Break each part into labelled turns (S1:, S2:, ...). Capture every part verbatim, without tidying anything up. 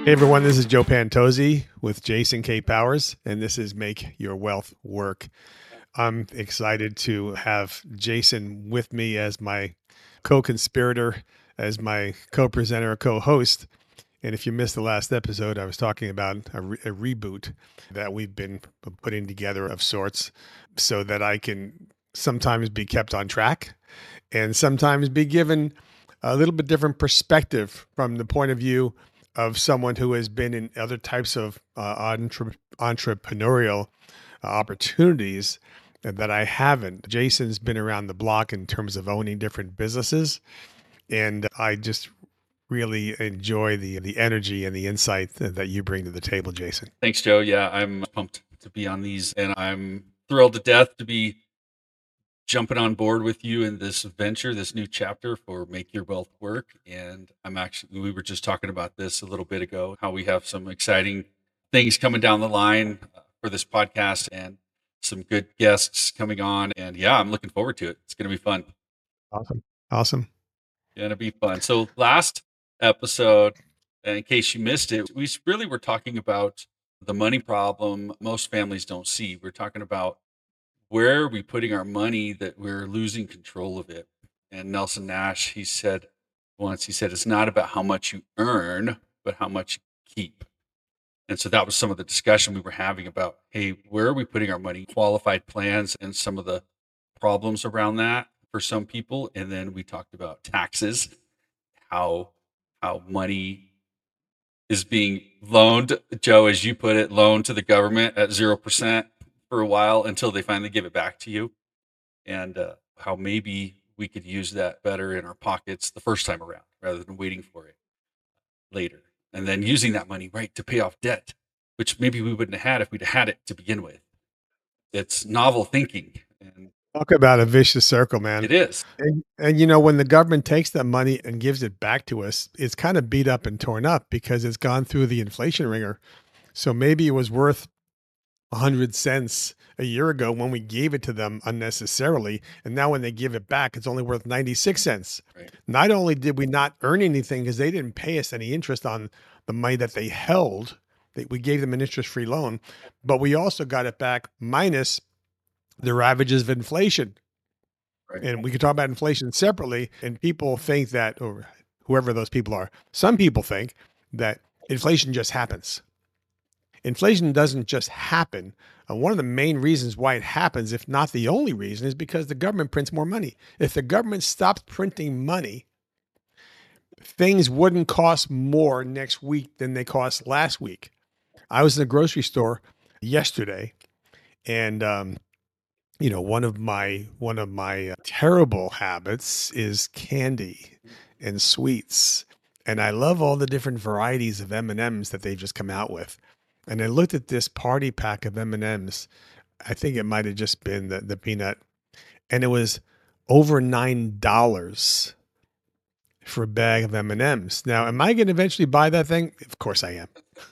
S1: Hey everyone, this is Joe Pantozzi with Jason K. Powers, and this is Make Your Wealth Work. I'm excited to have Jason with me as my co-conspirator, as my co-presenter, co-host. And if you missed the last episode, I was talking about a, re- a reboot that we've been p- putting together of sorts so that I can sometimes be kept on track and sometimes be given a little bit different perspective from the point of view of someone who has been in other types of uh, entre- entrepreneurial uh, opportunities that I haven't. Jason's been around the block in terms of owning different businesses, and I just really enjoy the the energy and the insight that, that you bring to the table, Jason.
S2: Thanks, Joe. Yeah, I'm pumped to be on these, and I'm thrilled to death to be jumping on board with you in this venture, this new chapter for Make Your Wealth Work. And I'm actually, we were just talking about this a little bit ago, how we have some exciting things coming down the line uh, for this podcast and some good guests coming on. And yeah, I'm looking forward to it. It's going to be fun.
S1: Awesome. Awesome.
S2: Going to be fun. So, last episode, in case you missed it, we really were talking about the money problem most families don't see. We're talking about where are we putting our money that we're losing control of it. And Nelson Nash, he said once, he said, it's not about how much you earn, but how much you keep. And so that was some of the discussion we were having about, hey, where are we putting our money? Qualified plans and some of the problems around that for some people. And then we talked about taxes, how how money is being loaned, Joe, as you put it, loaned to the government at zero percent for a while until they finally give it back to you, and uh, how maybe we could use that better in our pockets the first time around rather than waiting for it later, and then using that money right to pay off debt, which maybe we wouldn't have had if we'd had it to begin with. It's novel thinking, and
S1: Talk about a vicious circle, man.
S2: it is.
S1: And and you know, when the government takes that money and gives it back to us, it's kind of beat up and torn up because it's gone through the inflation ringer. So maybe it was worth a hundred cents a year ago when we gave it to them unnecessarily, and now when they give it back, it's only worth ninety-six cents.
S2: Right.
S1: Not only did we not earn anything because they didn't pay us any interest on the money that they held, that we gave them an interest-free loan, but we also got it back minus the ravages of inflation.
S2: Right.
S1: And we could talk about inflation separately. And people think that, or whoever those people are, some people think that inflation just happens. Inflation doesn't just happen. Uh, one of the main reasons why it happens, if not the only reason, is because the government prints more money. If the government stops printing money, things wouldn't cost more next week than they cost last week. I was in the grocery store yesterday, and um, you know, one of my one of my uh, terrible habits is candy and sweets. And I love all the different varieties of M and Ms that they've just come out with. And I looked at this party pack of M and Ms. I think it might have just been the, the peanut, and it was over nine dollars for a bag of M and Ms. Now, am I going to eventually buy that thing? Of course I am,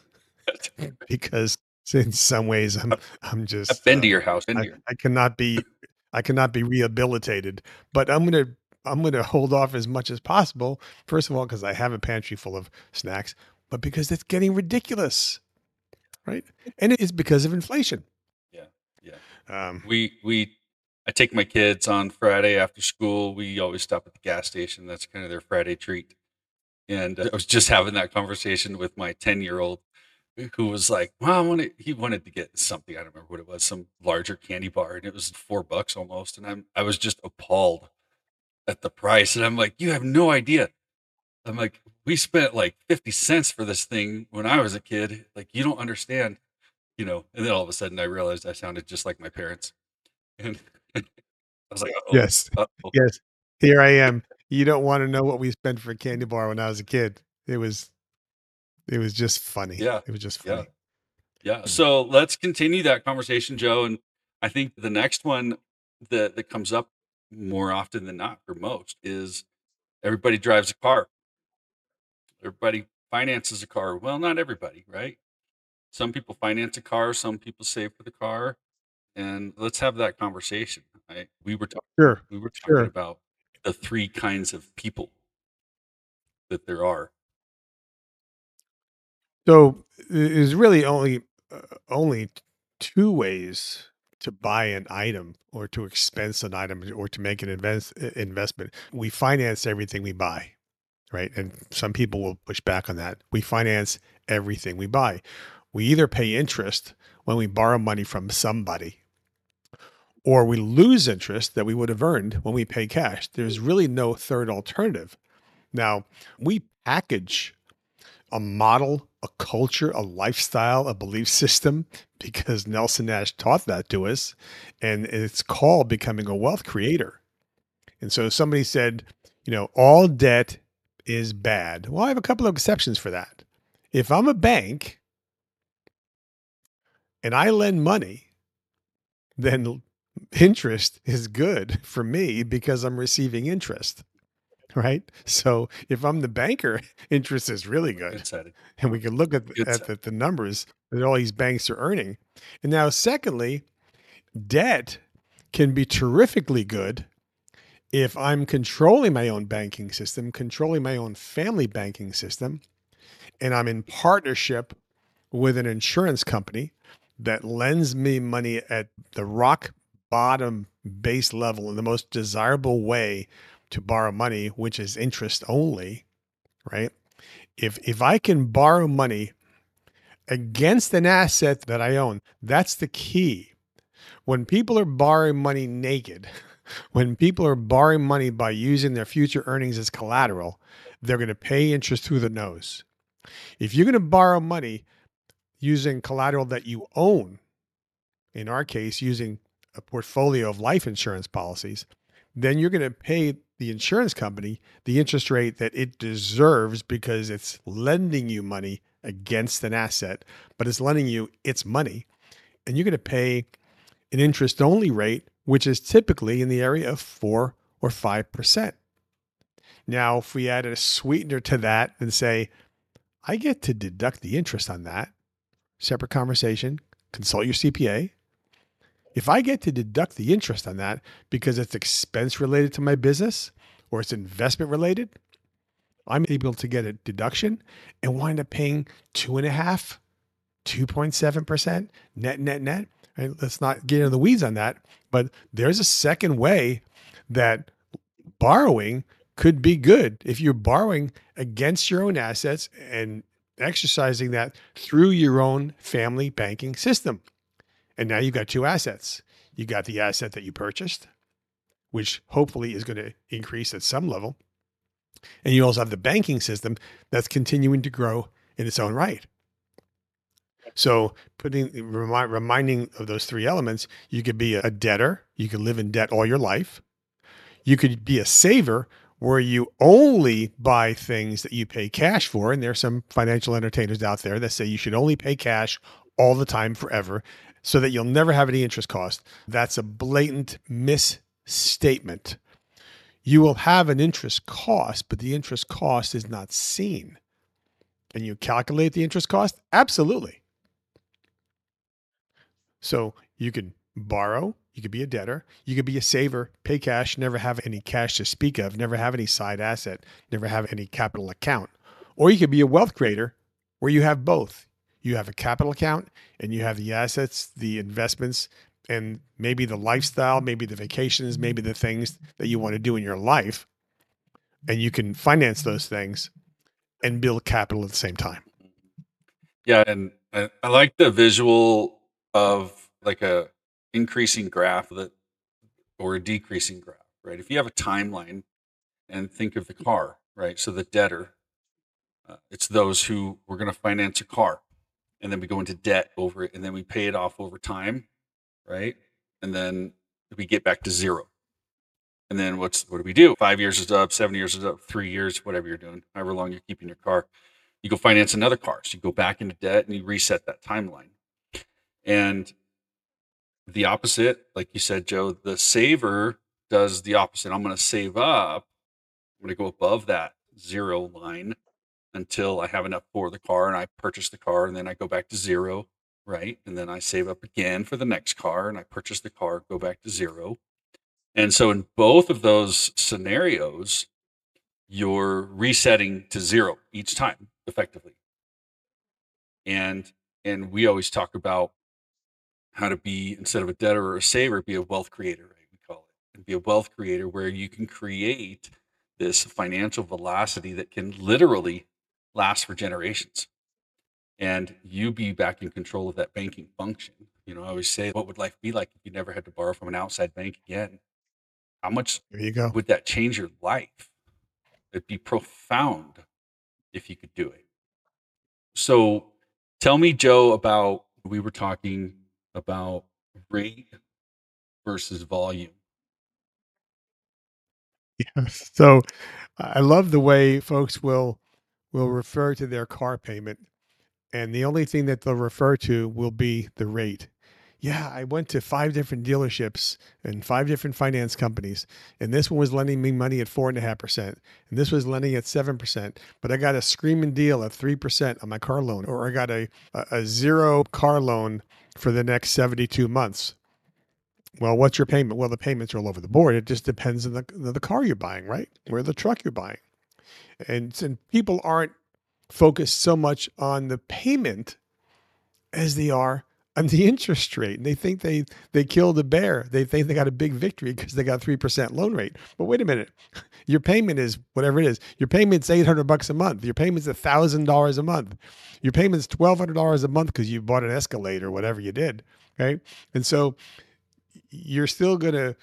S1: because in some ways I'm I'm
S2: I've
S1: just
S2: been to
S1: um,
S2: your house, been
S1: I,
S2: to your
S1: I cannot be I cannot be rehabilitated, but I'm gonna I'm gonna hold off as much as possible. First of all, because I have a pantry full of snacks, but because it's getting ridiculous, right? And it is because of inflation.
S2: yeah, yeah.
S1: Um,
S2: We we I take my kids on Friday after school. We always stop at the gas station. That's kind of their Friday treat. And uh, I was just having that conversation with my ten year old who was like, "Well, I wanted, he wanted to get something. I don't remember what it was, some larger candy bar, and it was four bucks almost." And I'm I was just appalled at the price. And I'm like, "You have no idea." I'm like, "We spent like fifty cents for this thing when I was a kid. Like, you don't understand, you know." And then all of a sudden, I realized I sounded just like my parents, and I was like, "Uh-oh,
S1: yes,
S2: uh-oh."
S1: yes. Here I am. You don't want to know what we spent for a candy bar when I was a kid. It was it was just funny.
S2: Yeah,
S1: It was just
S2: yeah,
S1: funny.
S2: yeah.
S1: Mm.
S2: So let's continue that conversation, Joe. And I think the next one that that comes up more often than not for most is everybody drives a car. Everybody finances a car. Well, not everybody, right? Some people finance a car, some people save for the car, and let's have that conversation. Right? We were talking
S1: Sure,
S2: we were talking
S1: sure.
S2: about the three kinds of people that there are.
S1: So there's really only uh, only two ways to buy an item or to expense an item or to make an invest, uh, investment. We finance everything we buy, right? And some people will push back on that. We finance everything we buy. We either pay interest when we borrow money from somebody, or we lose interest that we would have earned when we pay cash. There's really no third alternative. Now, we package a model, a culture, a lifestyle, a belief system, because Nelson Nash taught that to us. And it's called becoming a wealth creator. And so somebody said, you know, all debt is bad. Well, I have a couple of exceptions for that. If I'm a bank and I lend money, then interest is good for me because I'm receiving interest. Right. So if I'm the banker, interest is really good.
S2: Good setting.
S1: And we can look at,
S2: Good
S1: at
S2: set.
S1: the, the numbers that all these banks are earning. And now, secondly, debt can be terrifically good if I'm controlling my own banking system, controlling my own family banking system, and I'm in partnership with an insurance company that lends me money at the rock bottom base level in the most desirable way to borrow money, which is interest only, right? If if I can borrow money against an asset that I own, that's the key. When people are borrowing money naked, when people are borrowing money by using their future earnings as collateral, they're going to pay interest through the nose. If you're going to borrow money using collateral that you own, in our case, using a portfolio of life insurance policies, then you're going to pay the insurance company the interest rate that it deserves because it's lending you money against an asset, but it's lending you its money. And you're going to pay an interest only rate, which is typically in the area of four or five percent. Now, if we added a sweetener to that and say, I get to deduct the interest on that, separate conversation, consult your C P A. If I get to deduct the interest on that because it's expense related to my business or it's investment related, I'm able to get a deduction and wind up paying two and a half, two point seven percent net, net, net. Right? Let's not get into the weeds on that, but there's a second way that borrowing could be good. If you're borrowing against your own assets and exercising that through your own family banking system. And now you've got two assets. You got the asset that you purchased, which hopefully is going to increase at some level. And you also have the banking system that's continuing to grow in its own right. So putting remi- reminding of those three elements, you could be a debtor, you could live in debt all your life. You could be a saver where you only buy things that you pay cash for. And there are some financial entertainers out there that say you should only pay cash all the time forever so that you'll never have any interest cost. That's a blatant misstatement. You will have an interest cost, but the interest cost is not seen. Can you calculate the interest cost? Absolutely. So you could borrow, you could be a debtor, you could be a saver, pay cash, never have any cash to speak of, never have any side asset, never have any capital account. Or you could be a wealth creator where you have both. You have a capital account and you have the assets, the investments, and maybe the lifestyle, maybe the vacations, maybe the things that you want to do in your life. And you can finance those things and build capital at the same time.
S2: Yeah, and I, I like the visual of like a increasing graph that or a decreasing graph, right? If you have a timeline and think of the car, right? So the debtor, uh, it's those who we're going to finance a car, and then we go into debt over it, and then we pay it off over time, right? And then we get back to zero. And then what's what do we do? Five years is up, seven years is up, three years, whatever you're doing, however long you're keeping your car. You go finance another car. So you go back into debt and you reset that timeline. And the opposite, like you said, Joe, the saver does the opposite. I'm going to save up. I'm going to go above that zero line until I have enough for the car and I purchase the car and then I go back to zero, right? And then I save up again for the next car and I purchase the car, go back to zero. And so in both of those scenarios, you're resetting to zero each time effectively. And and we always talk about how to be, instead of a debtor or a saver, be a wealth creator, right? We call it, and be a wealth creator where you can create this financial velocity that can literally last for generations. And you be back in control of that banking function. You know, I always say, what would life be like if you never had to borrow from an outside bank again? How much
S1: There you go.
S2: would that change your life? It'd be profound if you could do it. So tell me, Joe, about, we were talking about rate versus volume.
S1: Yeah. So I love the way folks will will refer to their car payment, and the only thing that they'll refer to will be the rate. Yeah, I went to five different dealerships and five different finance companies, and this one was lending me money at four and a half percent, and this was lending at seven percent. But I got a screaming deal at three percent on my car loan, or I got a, a a zero car loan for the next seventy-two months. Well, what's your payment? Well, the payments are all over the board. It just depends on the the car you're buying, right? Where the truck you're buying, and, and people aren't focused so much on the payment as they are on the interest rate. And they think they they killed a bear. They think they got a big victory because they got three percent loan rate. But wait a minute, your payment is whatever it is. Your payment's eight hundred bucks a month. Your payment's a thousand dollars a month. Your payment's twelve hundred dollars a month because you bought an Escalade or whatever you did. Okay, and so you're still gonna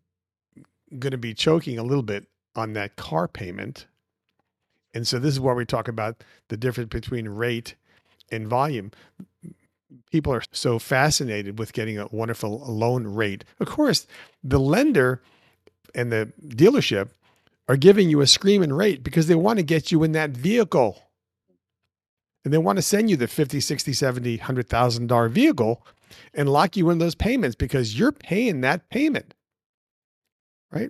S1: gonna be choking a little bit on that car payment. And so this is where we talk about the difference between rate and volume. People are so fascinated with getting a wonderful loan rate. Of course, the lender and the dealership are giving you a screaming rate because they want to get you in that vehicle. And they want to send you the fifty, sixty, seventy, one hundred thousand dollar vehicle and lock you in those payments because you're paying that payment. Right?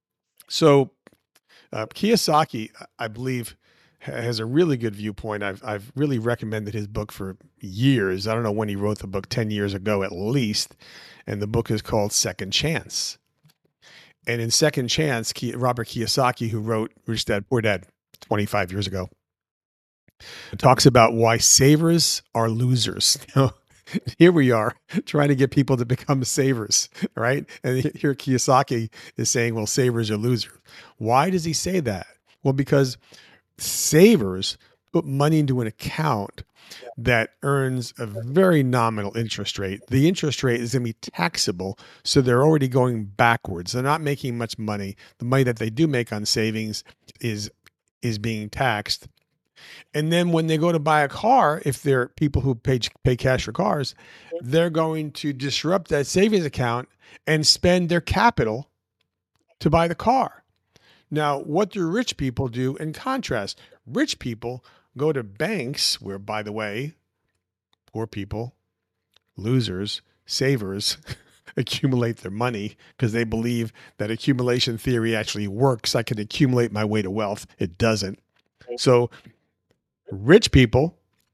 S1: So uh, Kiyosaki, I believe, has a really good viewpoint. I've I've really recommended his book for years. I don't know when he wrote the book, ten years ago at least. And the book is called Second Chance. And in Second Chance, Robert Kiyosaki, who wrote Rich Dad Poor Dad twenty-five years ago, talks about why savers are losers. You know, here we are trying to get people to become savers, right? And here Kiyosaki is saying, well, savers are losers. Why does he say that? Well, because savers put money into an account that earns a very nominal interest rate. The interest rate is going to be taxable, so they're already going backwards. They're not making much money. The money that they do make on savings is is being taxed. And then when they go to buy a car, if they're people who pay, pay cash for cars, they're going to disrupt that savings account and spend their capital to buy the car. Now, what do rich people do in contrast? Rich people go to banks where, by the way, poor people, losers, savers, accumulate their money because they believe that accumulation theory actually works. I can accumulate my way to wealth. It doesn't. So rich people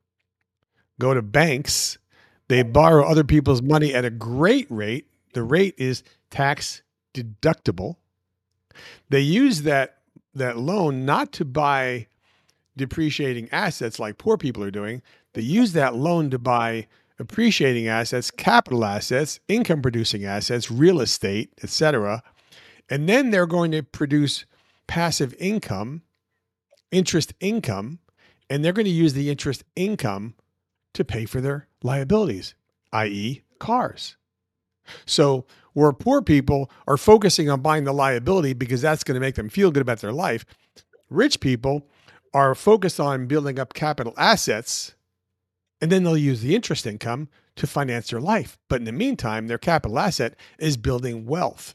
S1: go to banks. They borrow other people's money at a great rate. The rate is tax deductible. They use that, that loan not to buy depreciating assets like poor people are doing. They use that loan to buy appreciating assets, capital assets, income producing assets, real estate, et cetera. And then they're going to produce passive income, interest income, and they're going to use the interest income to pay for their liabilities, that is cars. So where poor people are focusing on buying the liability because that's going to make them feel good about their life, rich people are focused on building up capital assets, and then they'll use the interest income to finance their life. But in the meantime, their capital asset is building wealth.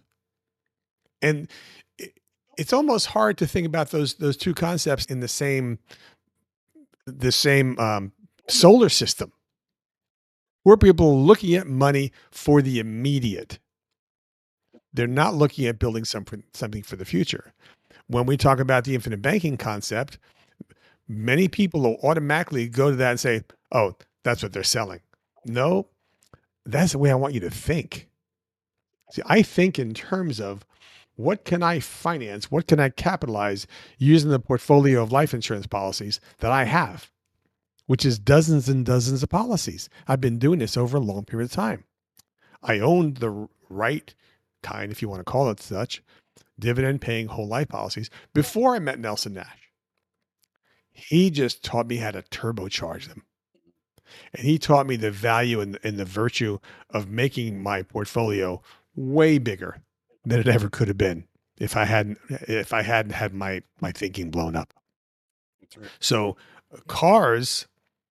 S1: And it's almost hard to think about those, those two concepts in the same the same um, solar system. Poor people are looking at money for the immediate. They're not looking at building something, something for the future. When we talk about the infinite banking concept, many people will automatically go to that and say, oh, that's what they're selling. No, that's the way I want you to think. See, I think in terms of what can I finance? What can I capitalize using the portfolio of life insurance policies that I have? which is dozens and dozens of policies. I've been doing this over a long period of time. I owned the right kind, if you want to call it such, dividend paying whole life policies before I met Nelson Nash. He just taught me how to turbocharge them. And he taught me the value and, and the virtue of making my portfolio way bigger than it ever could have been if I hadn't if I hadn't had my my thinking blown up.
S2: That's right.
S1: So cars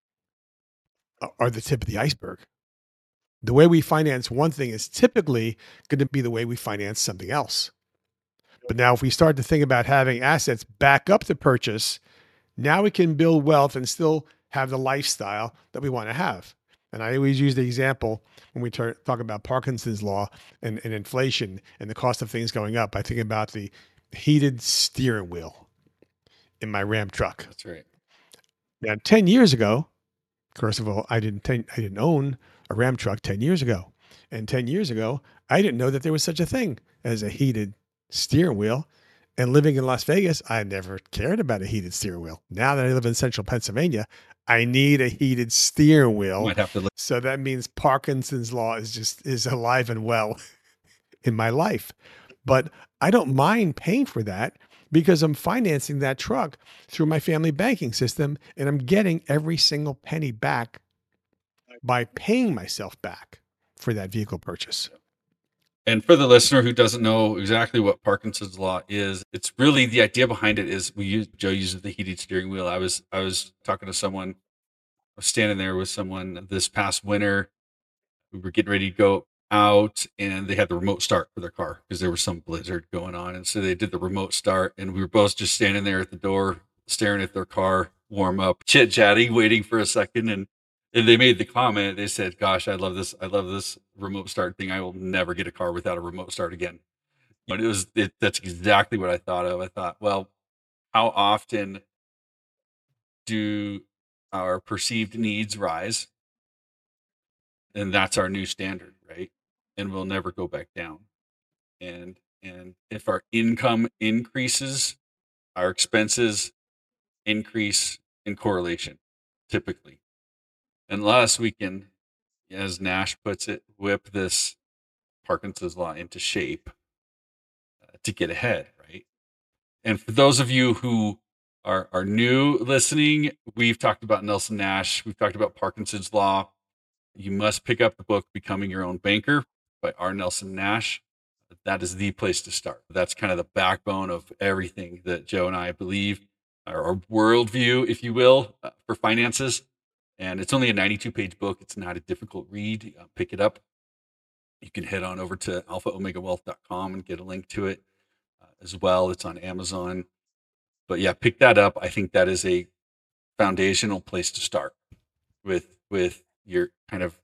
S1: are the tip of the iceberg. The way we finance one thing is typically going to be the way we finance something else. But now if we start to think about having assets back up the purchase, now we can build wealth and still have the lifestyle that we want to have. And I always use the example when we talk about Parkinson's law and, and inflation and the cost of things going up. I think about the heated steering wheel in my Ram truck.
S2: That's right.
S1: Now, ten years ago, first of all, I didn't ten, I didn't own a Ram truck ten years ago. And ten years ago, I didn't know that there was such a thing as a heated steering wheel. And living in Las Vegas, I never cared about a heated steering wheel. Now that I live in central Pennsylvania, I need a heated steering wheel.
S2: Might have to look.
S1: So that means Parkinson's law is just is alive and well in my life. But I don't mind paying for that because I'm financing that truck through my family banking system, and I'm getting every single penny back by paying myself back for that vehicle purchase.
S2: And for the listener who doesn't know exactly what Parkinson's law is, it's really the idea behind it is we use Joe uses the heated steering wheel. I was I was talking to someone, I was standing there with someone this past winter. We were getting ready to go out and they had the remote start for their car because there was some blizzard going on. And so they did the remote start and we were both just standing there at the door, staring at their car, warm up, chit chatting, waiting for a second. And And they made the comment. They said, "Gosh, I love this. I love this remote start thing. I will never get a car without a remote start again." But it was it, that's exactly what I thought of. I thought, well, how often do our perceived needs rise, and that's our new standard, right? And we'll never go back down. And and if our income increases, our expenses increase in correlation, typically, unless we can, as Nash puts it, whip this Parkinson's law into shape uh, to get ahead, right? And for those of you who are are new listening, we've talked about Nelson Nash, we've talked about Parkinson's law. You must pick up the book Becoming Your Own Banker by R. Nelson Nash. That is the place to start. That's kind of the backbone of everything that Joe and I believe, our, our worldview, if you will, uh, for finances. And it's only a ninety-two page book. It's not a difficult read. Uh, pick it up. You can head on over to alpha omega wealth dot com and get a link to it uh, as well. It's on Amazon. But yeah, pick that up. I think that is a foundational place to start with with your kind of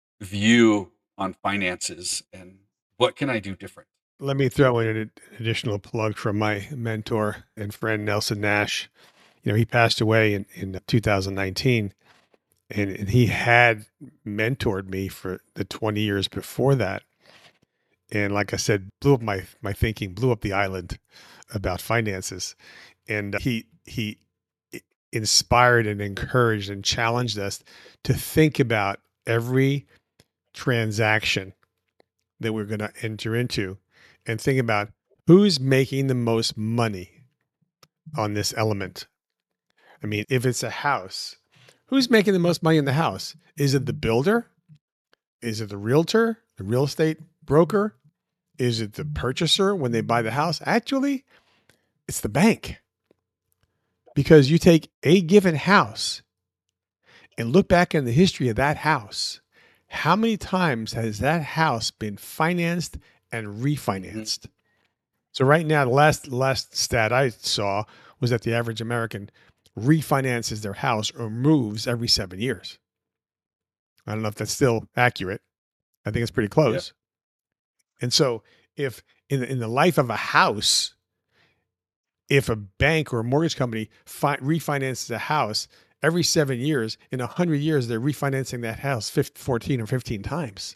S2: view on finances and what can I do different.
S1: Let me throw in an additional plug from my mentor and friend, Nelson Nash. You know, he passed away in, in two thousand nineteen. And, and he had mentored me for the twenty years before that. And like I said, blew up my, my thinking, blew up the island about finances. And he, he inspired and encouraged and challenged us to think about every transaction that we're going to enter into and think about who's making the most money on this element. I mean, if it's a house, who's making the most money in the house? Is it the builder? Is it the realtor, the real estate broker? Is it the purchaser when they buy the house? Actually, it's the bank. Because you take a given house and look back in the history of that house. How many times has that house been financed and refinanced? Mm-hmm. So right now, the last, last stat I saw was that the average American refinances their house or moves every seven years. I don't know if that's still accurate. I think it's pretty close. Yep. And so if in the, in the life of a house, if a bank or a mortgage company fi- refinances a house every seven years, in a hundred years, they're refinancing that house fifteen, fourteen or fifteen times.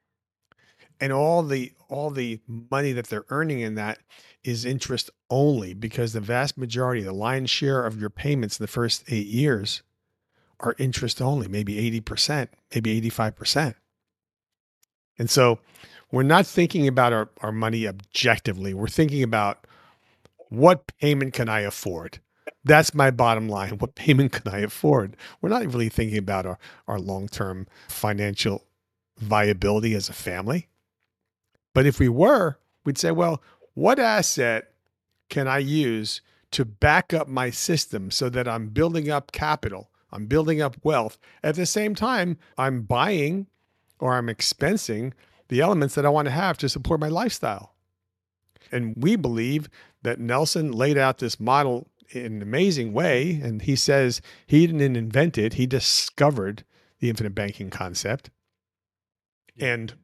S1: And all the, all the money that they're earning in that is interest only, because the vast majority, the lion's share of your payments in the first eight years are interest only, maybe eighty percent, maybe eighty-five percent. And so we're not thinking about our, our money objectively. We're thinking about, what payment can I afford? That's my bottom line. What payment can I afford? We're not really thinking about our, our long-term financial viability as a family. But if we were, we'd say, well, what asset can I use to back up my system so that I'm building up capital, I'm building up wealth. At the same time, I'm buying or I'm expensing the elements that I want to have to support my lifestyle. And we believe that Nelson laid out this model in an amazing way. And he says he didn't invent it, he discovered the infinite banking concept. And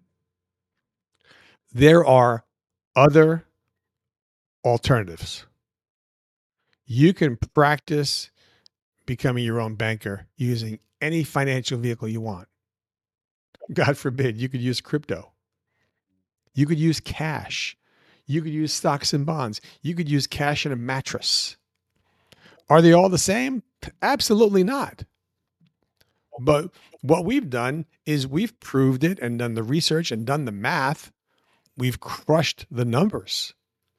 S1: there are other alternatives. You can practice becoming your own banker using any financial vehicle you want. God forbid, you could use crypto. You could use cash. You could use stocks and bonds. You could use cash in a mattress. Are they all the same? Absolutely not. But what we've done is we've proved it and done the research and done the math. We've crushed the numbers,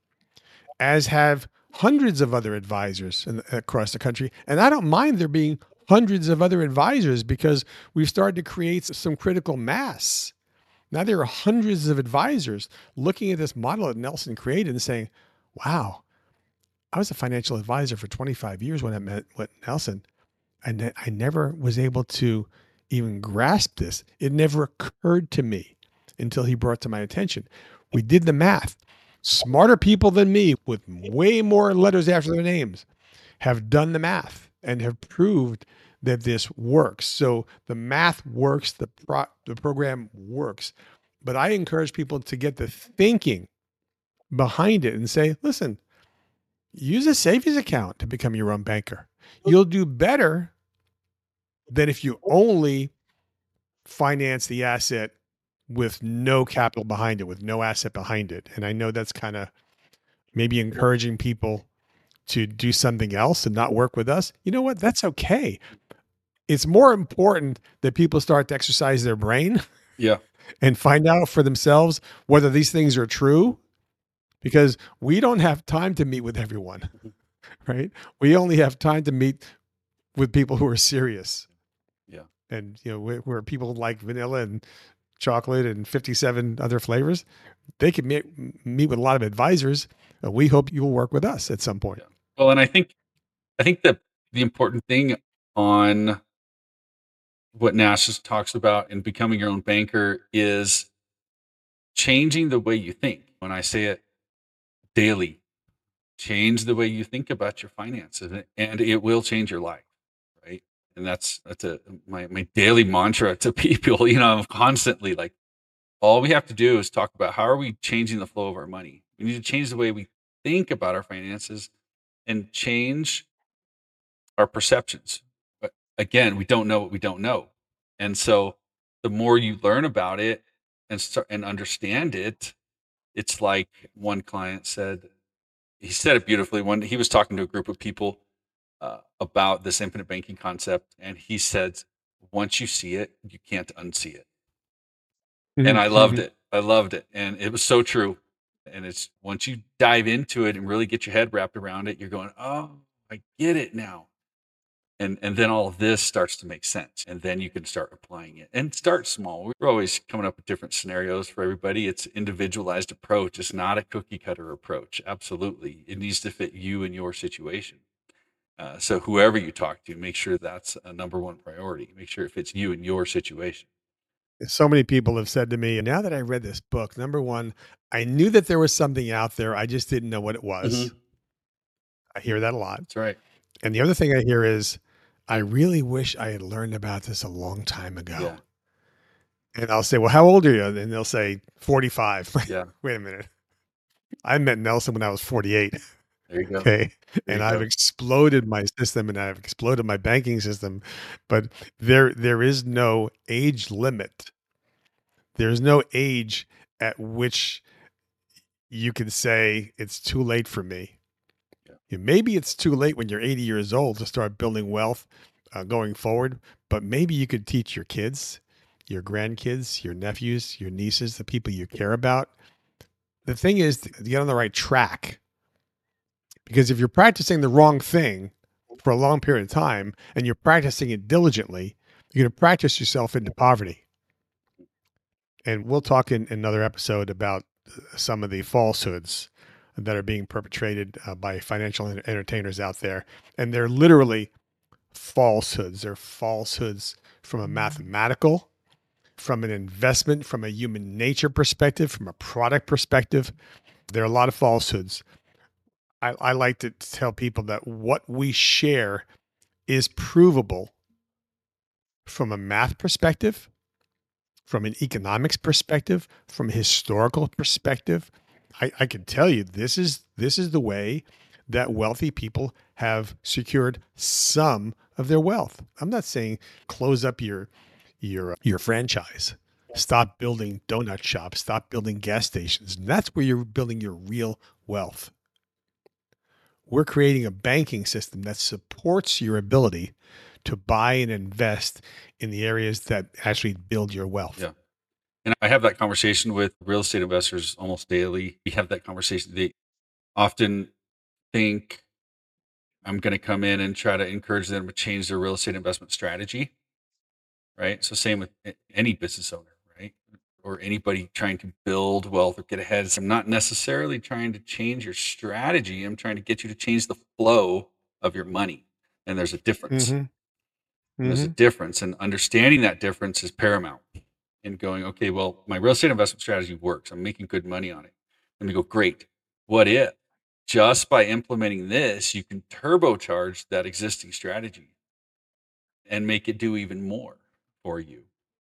S1: as have hundreds of other advisors in, across the country. And I don't mind there being hundreds of other advisors, because we've started to create some critical mass. Now there are hundreds of advisors looking at this model that Nelson created and saying, wow, I was a financial advisor for twenty-five years when I met with Nelson. And I never was able to even grasp this. It never occurred to me until he brought it to my attention. We did the math. Smarter people than me, with way more letters after their names, have done the math and have proved that this works. So the math works, the pro- the program works. But I encourage people to get the thinking behind it and say, listen, use a savings account to become your own banker. You'll do better than if you only finance the asset with no capital behind it, with no asset behind it. And I know that's kind of maybe encouraging people to do something else and not work with us. You know what? That's okay. It's more important that people start to exercise their brain,
S2: yeah,
S1: and find out for themselves whether these things are true, because we don't have time to meet with everyone, right? We only have time to meet with people who are serious.
S2: Yeah.
S1: And, you know, where, where people like vanilla and chocolate and fifty-seven other flavors, they can meet, meet with a lot of advisors. Uh, we hope you will work with us at some point.
S2: Yeah. Well, and I think, I think that the important thing on what Nash talks about in becoming your own banker is changing the way you think. When I say it daily, change the way you think about your finances, and it will change your life, right? And that's that's a my my daily mantra to people. You know, I'm constantly like, all we have to do is talk about how are we changing the flow of our money. We need to change the way we think about our finances and change our perceptions. But again, we don't know what we don't know, and so the more you learn about it and start and understand it, it's like one client said. He said it beautifully. When he was talking to a group of people uh, about this infinite banking concept, and he said, "Once you see it, you can't unsee it." And I loved it. I loved it, and it was so true. And it's once you dive into it and really get your head wrapped around it, you're going, "Oh, I get it now." And and then all of this starts to make sense, and then you can start applying it and start small. We're always coming up with different scenarios for everybody. It's individualized approach. It's not a cookie cutter approach. Absolutely, it needs to fit you and your situation. Uh, so whoever you talk to, make sure that's a number one priority. Make sure it fits you and your situation.
S1: So many people have said to me, now that I read this book, number one, I knew that there was something out there. I just didn't know what it was.
S2: Mhm.
S1: I hear that a lot.
S2: That's right.
S1: And the other thing I hear is, I really wish I had learned about this a long time ago.
S2: Yeah.
S1: And I'll say, well, how old are you? And they'll say forty-five.
S2: Yeah.
S1: Wait a minute. I met Nelson when I was forty-eight.
S2: There you go.
S1: Okay.
S2: There
S1: And
S2: you
S1: I've
S2: go.
S1: exploded my system and I've exploded my banking system. But there, there is no age limit. There's no age at which you can say it's too late for me.
S2: Yeah.
S1: Yeah, maybe it's too late when you're eighty years old to start building wealth uh, going forward, but maybe you could teach your kids, your grandkids, your nephews, your nieces, the people you care about. The thing is to get on the right track, because if you're practicing the wrong thing for a long period of time and you're practicing it diligently, you're going to practice yourself into poverty. And we'll talk in another episode about some of the falsehoods that are being perpetrated uh, by financial entertainers out there. And they're literally falsehoods. They're falsehoods from a mathematical, from an investment, from a human nature perspective, from a product perspective. There are a lot of falsehoods. I, I like to tell people that what we share is provable from a math perspective, from an economics perspective, from a historical perspective. I, I can tell you this is this is the way that wealthy people have secured some of their wealth. I'm not saying close up your your your franchise. Stop building donut shops, stop building gas stations. That's where you're building your real wealth. We're creating a banking system that supports your ability to buy and invest in the areas that actually build your wealth.
S2: Yeah. And I have that conversation with real estate investors almost daily. We have that conversation. They often think I'm going to come in and try to encourage them to change their real estate investment strategy. Right. So same with any business owner, right? Or anybody trying to build wealth or get ahead. So I'm not necessarily trying to change your strategy. I'm trying to get you to change the flow of your money. And there's a difference.
S1: Mm-hmm.
S2: And there's a
S1: Mm-hmm.
S2: difference. And understanding that difference is paramount. And going, okay, well, my real estate investment strategy works. I'm making good money on it. And we go, great. What if just by implementing this, you can turbocharge that existing strategy and make it do even more for you?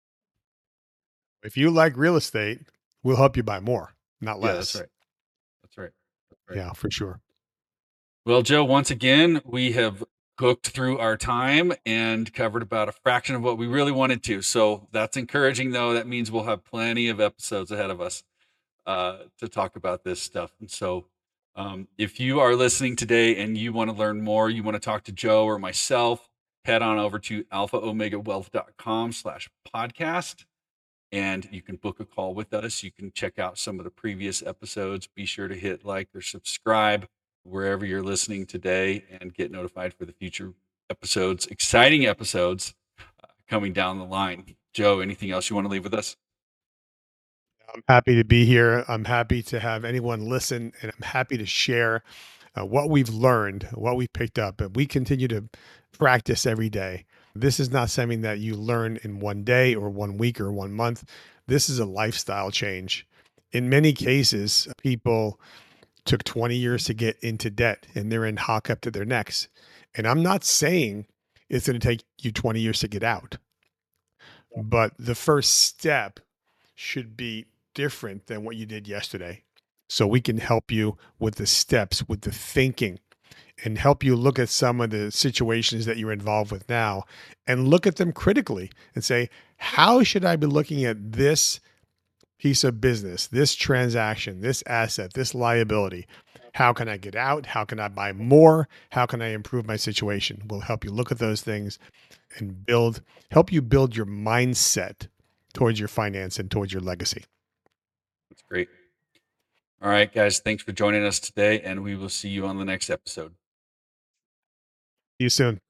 S1: If you like real estate, we'll help you buy more, not less.
S2: Yeah, that's right. That's right. That's right.
S1: Yeah, for sure.
S2: Well, Joe, once again, we have cooked through our time and covered about a fraction of what we really wanted to. So that's encouraging, though. That means we'll have plenty of episodes ahead of us uh, to talk about this stuff. And so um, if you are listening today and you want to learn more, you want to talk to Joe or myself, head on over to alpha omega wealth dot com slash podcast. And you can book a call with us. You can check out some of the previous episodes. Be sure to hit like or subscribe wherever you're listening today and get notified for the future episodes, exciting episodes uh, coming down the line. Joe, anything else you want to leave with us?
S1: I'm happy to be here. I'm happy to have anyone listen, and I'm happy to share uh, what we've learned, what we picked up, and we continue to practice every day. This is not something that you learn in one day or one week or one month. This is a lifestyle change. In many cases, people took twenty years to get into debt and they're in hock up to their necks. And I'm not saying it's going to take you twenty years to get out, but the first step should be different than what you did yesterday. So we can help you with the steps, with the thinking, and help you look at some of the situations that you're involved with now and look at them critically and say, how should I be looking at this piece of business, this transaction, this asset, this liability? How can I get out? How can I buy more? How can I improve my situation? We'll help you look at those things and build, help you build your mindset towards your finance and towards your legacy.
S2: That's great. All right, guys, thanks for joining us today, and we will see you on the next episode.
S1: See you soon.